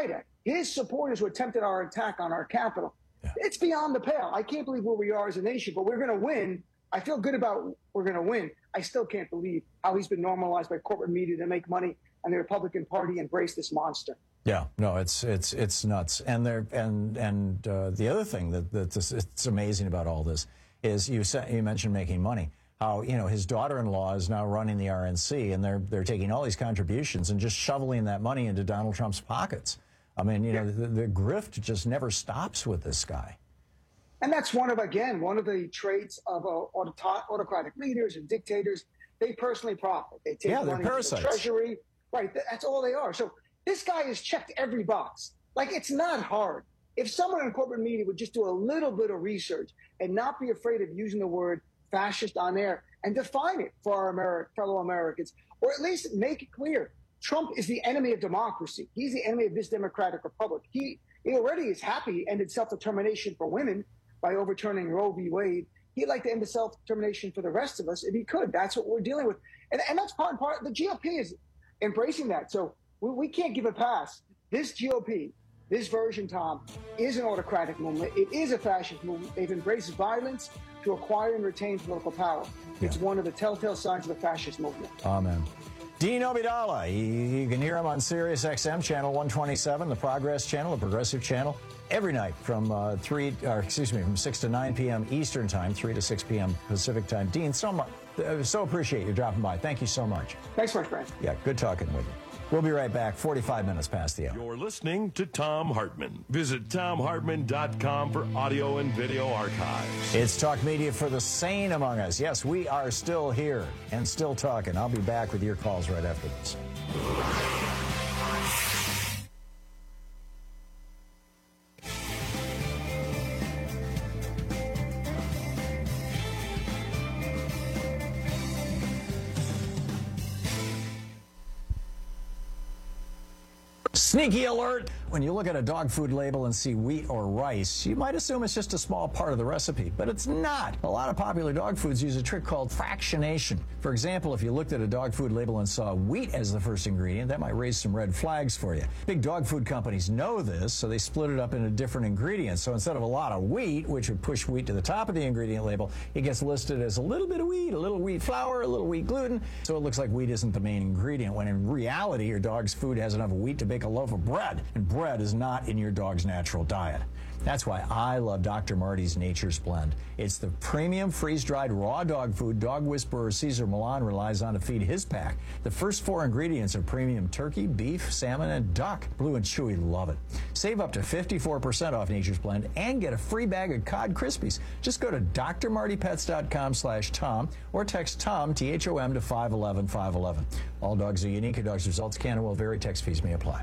his supporters who attempted our attack on our capital. Yeah. It's beyond the pale. I can't believe where we are as a nation, but we're going to win. I feel good about we're going to win. I still can't believe how he's been normalized by corporate media to make money, and the Republican Party embrace this monster. Yeah, no, it's nuts. And the other thing that's amazing about all this is you mentioned making money. How his daughter-in-law is now running the RNC, and they're taking all these contributions and just shoveling that money into Donald Trump's pockets. I mean, the grift just never stops with this guy. And that's one of the traits of autocratic leaders and dictators. They personally profit. They take money from the Treasury. Right, that's all they are. So this guy has checked every box. Like, it's not hard. If someone in corporate media would just do a little bit of research and not be afraid of using the word fascist on air and define it for our fellow Americans, or at least make it clear, Trump is the enemy of democracy. He's the enemy of this democratic republic. He already is happy he ended self-determination for women by overturning Roe v. Wade. He'd like to end the self-determination for the rest of us if he could. That's what we're dealing with. And that's part and part. The GOP is embracing that. So we can't give a pass. This GOP, this version, Tom, is an autocratic movement. It is a fascist movement. They've embraced violence to acquire and retain political power. Yeah. It's one of the telltale signs of the fascist movement. Amen. Dean Obeidallah, you can hear him on Sirius XM channel 127, the Progress channel, the Progressive channel, every night from 6 to 9 p.m. Eastern time, 3 to 6 p.m. Pacific time. Dean, so appreciate you dropping by. Thank you so much. Thanks so much, Brian. Yeah, good talking with you. We'll be right back, 45 minutes past the hour. You're listening to Thom Hartmann. Visit ThomHartmann.com for audio and video archives. It's talk media for the sane among us. Yes, we are still here and still talking. I'll be back with your calls right after this. Sneaky alert! When you look at a dog food label and see wheat or rice, you might assume it's just a small part of the recipe, but it's not. A lot of popular dog foods use a trick called fractionation. For example, if you looked at a dog food label and saw wheat as the first ingredient, that might raise some red flags for you. Big dog food companies know this, so they split it up into different ingredients. So instead of a lot of wheat, which would push wheat to the top of the ingredient label, it gets listed as a little bit of wheat, a little wheat flour, a little wheat gluten, so it looks like wheat isn't the main ingredient, when in reality, your dog's food has enough wheat to bake a loaf of bread, and bread is not in your dog's natural diet. That's why I love Dr. Marty's Nature's Blend. It's the premium freeze-dried raw dog food dog whisperer Cesar Millan relies on to feed his pack. The first 4 ingredients are premium turkey, beef, salmon, and duck. Blue and Chewy love it. Save up to 54% off Nature's Blend and get a free bag of Cod Krispies. Just go to drmartypets.com/Tom or text Tom, T-H-O-M, to 511-511. All dogs are unique. A dog's results can and will vary. Text fees may apply.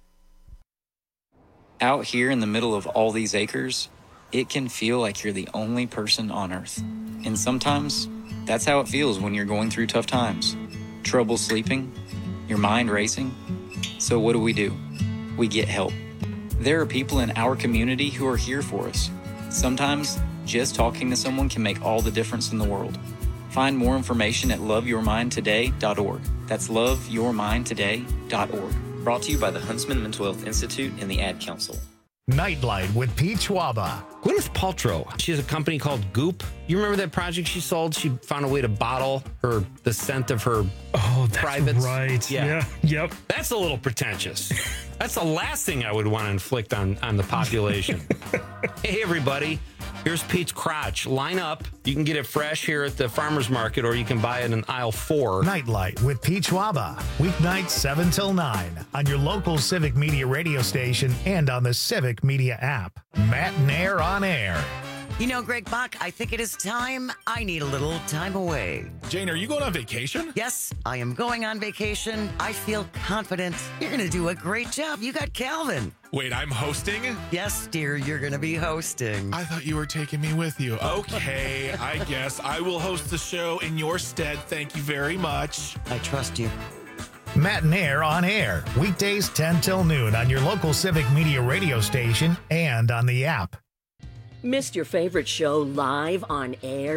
Out here in the middle of all these acres, it can feel like you're the only person on Earth. And sometimes, that's how it feels when you're going through tough times. Trouble sleeping, your mind racing. So what do? We get help. There are people in our community who are here for us. Sometimes, just talking to someone can make all the difference in the world. Find more information at loveyourmindtoday.org. That's loveyourmindtoday.org. Brought to you by the Huntsman Mental Health Institute and the Ad Council. Nightlight with Pete Schwaba. Gwyneth Paltrow, she has a company called Goop. You remember that project she sold? She found a way to bottle the scent of her privates. Right. Yeah. Yep. That's a little pretentious. That's the last thing I would want to inflict on the population. Hey, everybody. Here's Pete's crotch. Line up. You can get it fresh here at the farmer's market, or you can buy it in aisle 4. Nightlight with Pete Schwaba. Weeknights 7 till 9 on your local Civic Media radio station and on the Civic Media app. Matt Nair on air. You know, Greg Bach, I think it is time. I need a little time away. Jane, are you going on vacation? Yes, I am going on vacation. I feel confident. You're going to do a great job. You got Calvin. Wait, I'm hosting? Yes, dear, you're going to be hosting. I thought you were taking me with you. Okay, I guess I will host the show in your stead. Thank you very much. I trust you. Matt Nair on air. Weekdays 10 till noon on your local Civic Media radio station and on the app. Missed your favorite show live on air?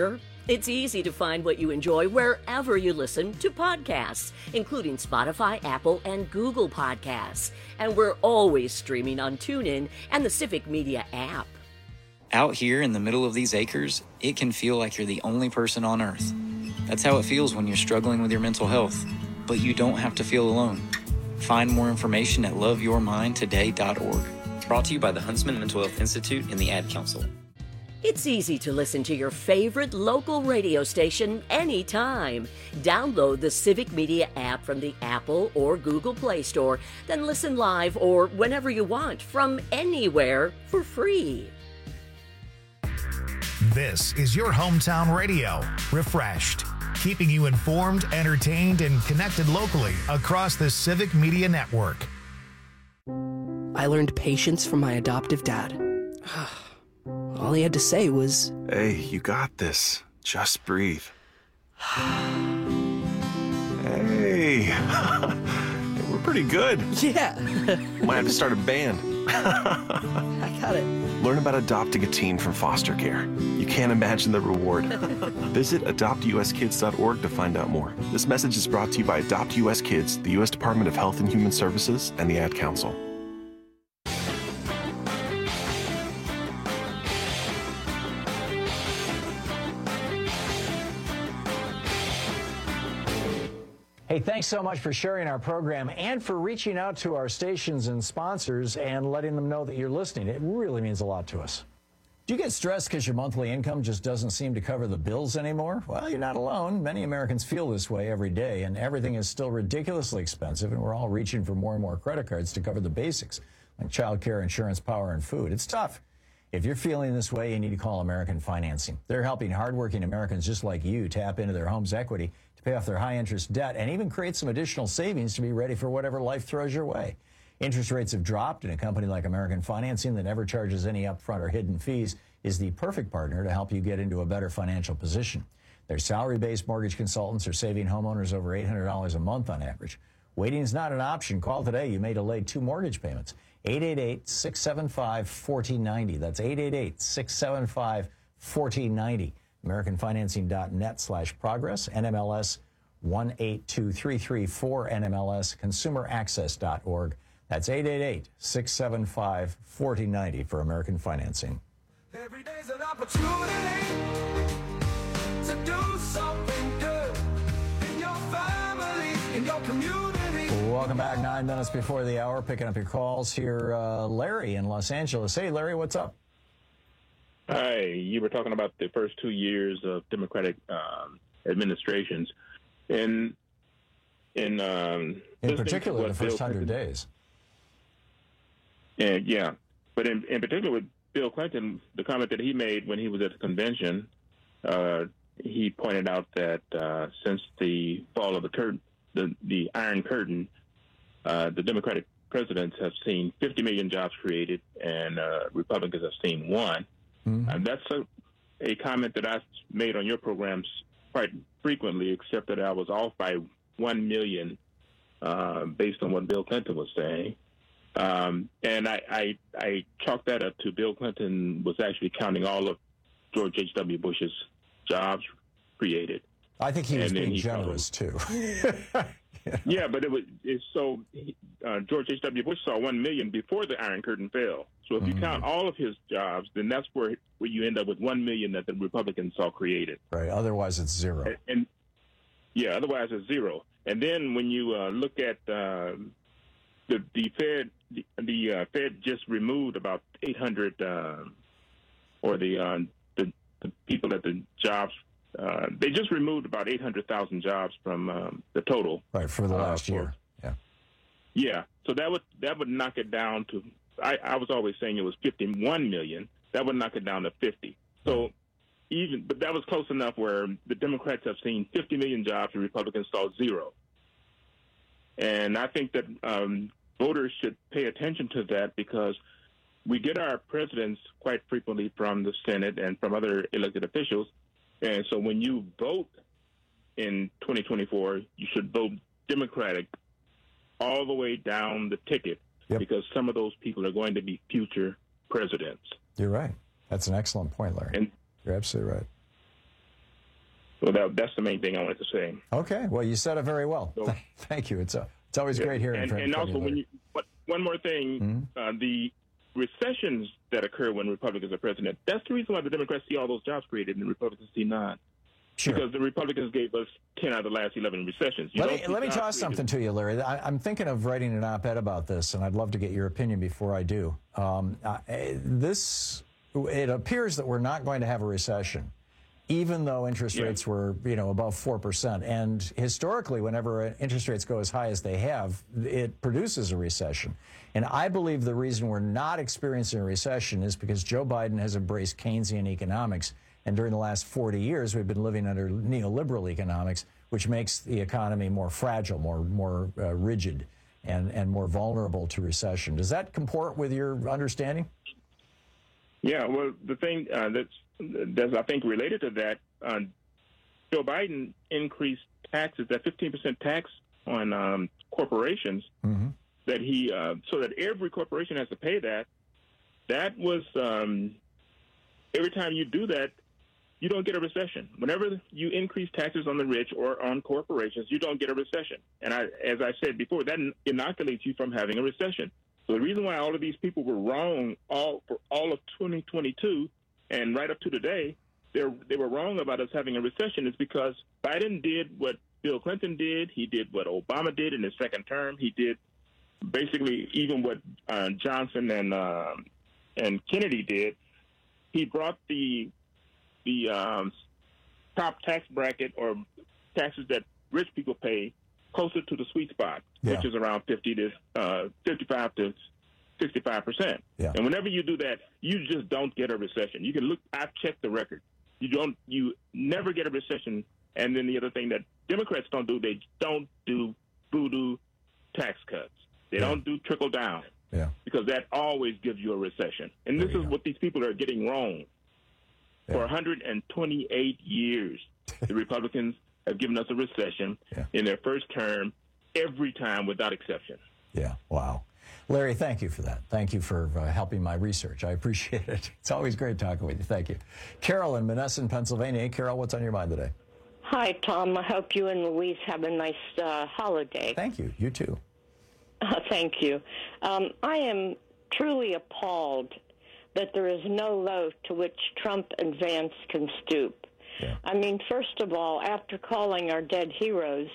It's easy to find what you enjoy wherever you listen to podcasts, including Spotify, Apple, and Google Podcasts. And we're always streaming on TuneIn and the Civic Media app. Out here in the middle of these acres, it can feel like you're the only person on Earth. That's how it feels when you're struggling with your mental health. But you don't have to feel alone. Find more information at loveyourmindtoday.org. Brought to you by the Huntsman Mental Health Institute and the Ad Council. It's easy to listen to your favorite local radio station anytime. Download the Civic Media app from the Apple or Google Play Store, then listen live or whenever you want from anywhere for free. This is your hometown radio, refreshed, keeping you informed, entertained, and connected locally across the Civic Media Network. I learned patience from my adoptive dad. All he had to say was, "Hey, you got this. Just breathe." Hey, we're pretty good. Yeah. Might have to start a band. I got it. Learn about adopting a teen from foster care. You can't imagine the reward. Visit adoptuskids.org to find out more. This message is brought to you by Adopt US Kids, the U.S. Department of Health and Human Services, and the Ad Council. Hey, thanks so much for sharing our program and for reaching out to our stations and sponsors and letting them know that you're listening. It really means a lot to us. Do you get stressed because your monthly income just doesn't seem to cover the bills anymore? Well, you're not alone. Many Americans feel this way every day, and everything is still ridiculously expensive, and we're all reaching for more and more credit cards to cover the basics, like childcare, insurance, power, and food. It's tough. If you're feeling this way, you need to call American Financing. They're helping hardworking Americans just like you tap into their home's equity to pay off their high-interest debt and even create some additional savings to be ready for whatever life throws your way. Interest rates have dropped, and a company like American Financing that never charges any upfront or hidden fees is the perfect partner to help you get into a better financial position. Their salary-based mortgage consultants are saving homeowners over $800 a month on average. Waiting is not an option. Call today. You may delay 2 mortgage payments. 888-675-1490. That's 888-675-1490. AmericanFinancing.net/progress. NMLS 182334. NMLS ConsumerAccess.org. That's 888-675-1490 for American Financing. Every day's an opportunity to do something good in your family, in your community. Welcome back. 9 minutes before the hour. Picking up your calls here. Larry in Los Angeles. Hey, Larry, what's up? Hi. You were talking about the first 2 years of Democratic administrations. In particular, the first 100 days. And yeah. But in particular with Bill Clinton, the comment that he made when he was at the convention, he pointed out that since the fall of the Iron Curtain, the Democratic presidents have seen 50 million jobs created, and Republicans have seen 1. Mm-hmm. And that's a comment that I made on your programs quite frequently, except that I was off by 1 million based on what Bill Clinton was saying. And I chalked that up to Bill Clinton was actually counting all of George H.W. Bush's jobs created. I think he was being generous, too. Yeah, but George H.W. Bush saw 1 million before the Iron Curtain fell. So if you count all of his jobs, then that's where you end up with 1 million that the Republicans saw created. Right. Otherwise, it's zero. And otherwise it's zero. And then when you look at the Fed, the Fed just removed about 800, or the people at the jobs. They just removed about 800,000 jobs from the total. Right, for the last year. Yeah. Yeah. So that would knock it down to. I was always saying it was 51 million. That would knock it down to 50. So but that was close enough where the Democrats have seen 50 million jobs and Republicans saw 0. And I think that voters should pay attention to that because we get our presidents quite frequently from the Senate and from other elected officials. And so when you vote in 2024, you should vote Democratic all the way down the ticket because some of those people are going to be future presidents. You're right. That's an excellent point, Larry. You're absolutely right. So that's the main thing I wanted to say. Okay. Well, you said it very well. So, thank you. It's always great hearing from you. And also, one more thing, the recessions that occur when Republicans are president, that's the reason why the Democrats see all those jobs created and the Republicans see none. Sure. Because the Republicans gave us 10 out of the last 11 recessions. Let me toss something to you, Larry. I'm thinking of writing an op-ed about this, and I'd love to get your opinion before I do. It appears that we're not going to have a recession, even though interest rates were, above 4%. And historically, whenever interest rates go as high as they have, it produces a recession. And I believe the reason we're not experiencing a recession is because Joe Biden has embraced Keynesian economics. And during the last 40 years, we've been living under neoliberal economics, which makes the economy more fragile, more rigid, and more vulnerable to recession. Does that comport with your understanding? Yeah, well, the thing that's I think related to that, Joe Biden increased taxes, that 15% tax on corporations, that he so that every corporation has to pay that. That was every time you do that, you don't get a recession. Whenever you increase taxes on the rich or on corporations, you don't get a recession. And as I said before, that inoculates you from having a recession. So the reason why all of these people were wrong for all of 2022 and right up to today, they were wrong about us having a recession is because Biden did what Bill Clinton did. He did what Obama did in his second term. He did basically even what Johnson and Kennedy did. He brought the top tax bracket or taxes that rich people pay closer to the sweet spot, which is around 55 to 65%. Yeah. And whenever you do that, you just don't get a recession. You can look. I've checked the record. You never get a recession. And then the other thing that Democrats don't do, they don't do voodoo tax cuts. They don't do trickle down. Yeah. Because that always gives you a recession. And this is what these people are getting wrong. For 128 years, the Republicans have given us a recession in their first term every time without exception. Yeah, wow. Larry, thank you for that. Thank you for helping my research. I appreciate it. It's always great talking with you. Thank you. Carol in Monessen, Pennsylvania. Hey, Carol, what's on your mind today? Hi, Tom. I hope you and Louise have a nice holiday. Thank you. You too. Thank you. I am truly appalled that there is no low to which Trump and Vance can stoop. Yeah. I mean, first of all, after calling our dead heroes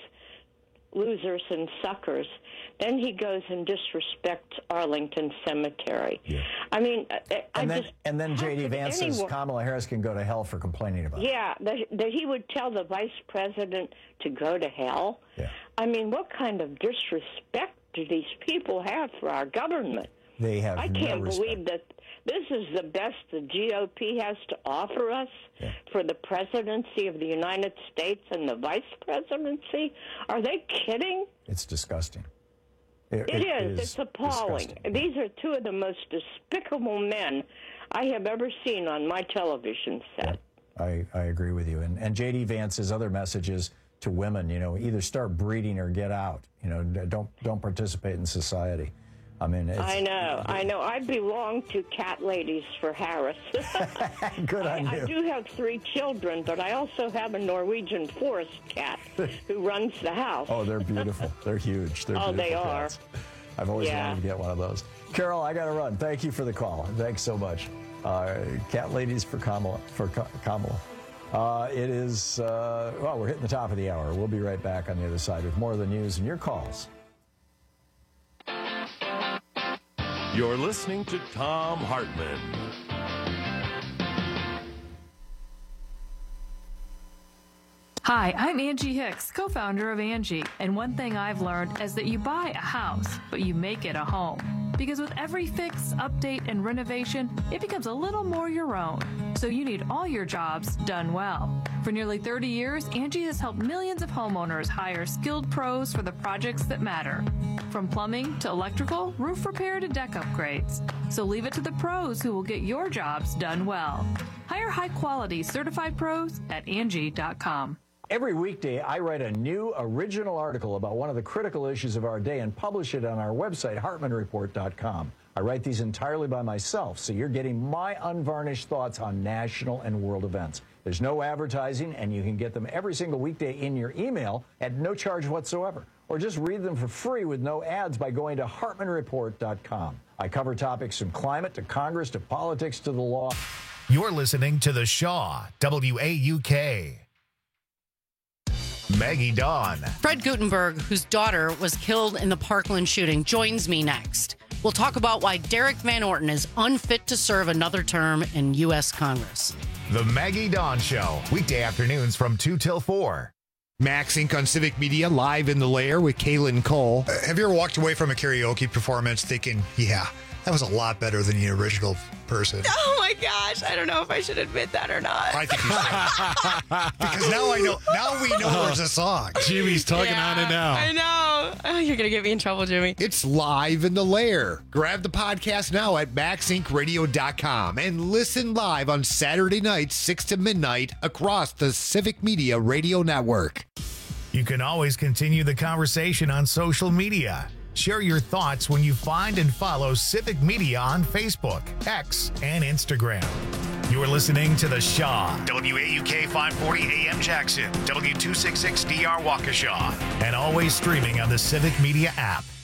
losers and suckers, then he goes and disrespects Arlington Cemetery. Yeah. I mean, and then J.D. Vance says Kamala Harris can go to hell for complaining about it. Yeah, that he would tell the vice president to go to hell. Yeah. I mean, what kind of disrespect do these people have for our government? They have I can't believe that this is the best the GOP has to offer us for the presidency of the United States and the vice presidency. Are they kidding? It's disgusting. It is. It's appalling. Disgusting. These are two of the most despicable men I have ever seen on my television set. Yeah, I agree with you. And J.D. Vance's other messages to women, either start breeding or get out. Don't participate in society. I mean, I know. I belong to Cat Ladies for Harris. Good on you. I do have 3 children, but I also have a Norwegian forest cat who runs the house. Oh, they're beautiful. They're huge. They're beautiful they cats. I've always wanted to get one of those. Carol, I got to run. Thank you for the call. Thanks so much. Cat Ladies for Kamala. It is, we're hitting the top of the hour. We'll be right back on the other side with more of the news and your calls. You're listening to Thom Hartmann. Hi, I'm Angie Hicks, co-founder of Angie, and one thing I've learned is that you buy a house, but you make it a home. Because with every fix, update, and renovation, it becomes a little more your own. So you need all your jobs done well. For nearly 30 years, Angie has helped millions of homeowners hire skilled pros for the projects that matter. From plumbing to electrical, roof repair to deck upgrades. So leave it to the pros who will get your jobs done well. Hire high-quality certified pros at Angie.com. Every weekday, I write a new original article about one of the critical issues of our day and publish it on our website, HartmannReport.com. I write these entirely by myself, so you're getting my unvarnished thoughts on national and world events. There's no advertising, and you can get them every single weekday in your email at no charge whatsoever. Or just read them for free with no ads by going to HartmanReport.com. I cover topics from climate to Congress to politics to the law. You're listening to The Shaw, WAUK. Maggie Dawn. Fred Guttenberg, whose daughter was killed in the Parkland shooting, joins me next. We'll talk about why Derek Van Orton is unfit to serve another term in U.S. Congress. The Maggie Dawn Show, weekday afternoons from 2 till 4. Max Inc. on Civic Media, live in the lair with Kaylin Cole. Have you ever walked away from a karaoke performance thinking, yeah, that was a lot better than the original person? Oh my gosh, I don't know if I should admit that or not. I think you should. Because now we know there's a song. Jimmy's tugging on it now. I know. Oh, you're going to get me in trouble, Jimmy. It's live in the lair. Grab the podcast now at maxincradio.com and listen live on Saturday nights, 6 to midnight, across the Civic Media Radio Network. You can always continue the conversation on social media. Share your thoughts when you find and follow Civic Media on Facebook, X, and Instagram. You're listening to The Shaw, WAUK 540 AM Jackson, W266DR Waukesha, and always streaming on the Civic Media app.